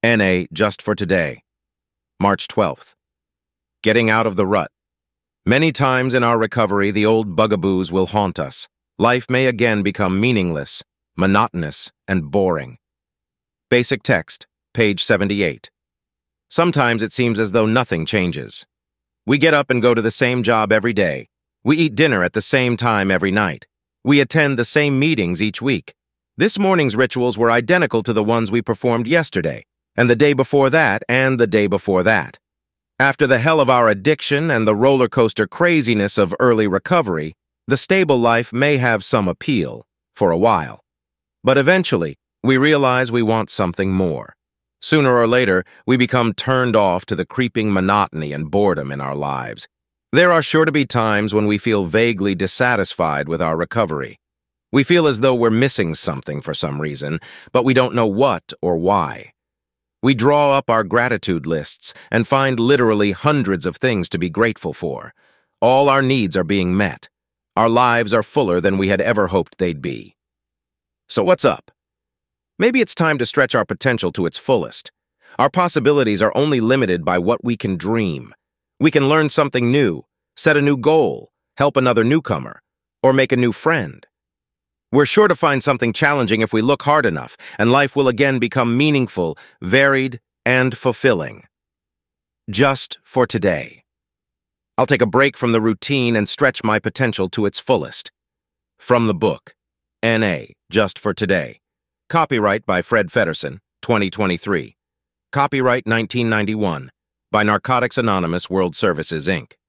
NA just for today. March 12th. Getting out of the rut. Many times in our recovery, the old bugaboos will haunt us. Life may again become meaningless, monotonous, and boring. Basic text, page 78. Sometimes it seems as though nothing changes. We get up and go to the same job every day. We eat dinner at the same time every night. We attend the same meetings each week. This morning's rituals were identical to the ones we performed yesterday, and the day before that, and the day before that. After the hell of our addiction and the roller coaster craziness of early recovery, the stable life may have some appeal, for a while. But eventually, we realize we want something more. Sooner or later, we become turned off to the creeping monotony and boredom in our lives. There are sure to be times when we feel vaguely dissatisfied with our recovery. We feel as though we're missing something for some reason, but we don't know what or why. We draw up our gratitude lists and find literally hundreds of things to be grateful for. All our needs are being met. Our lives are fuller than we had ever hoped they'd be. So what's up? Maybe it's time to stretch our potential to its fullest. Our possibilities are only limited by what we can dream. We can learn something new, set a new goal, help another newcomer, or make a new friend. We're sure to find something challenging if we look hard enough, and life will again become meaningful, varied, and fulfilling. Just for today. I'll take a break from the routine and stretch my potential to its fullest. From the book, N.A. Just for Today. Copyright by Fred Feddersen, 2023. Copyright 1991, by Narcotics Anonymous World Services, Inc.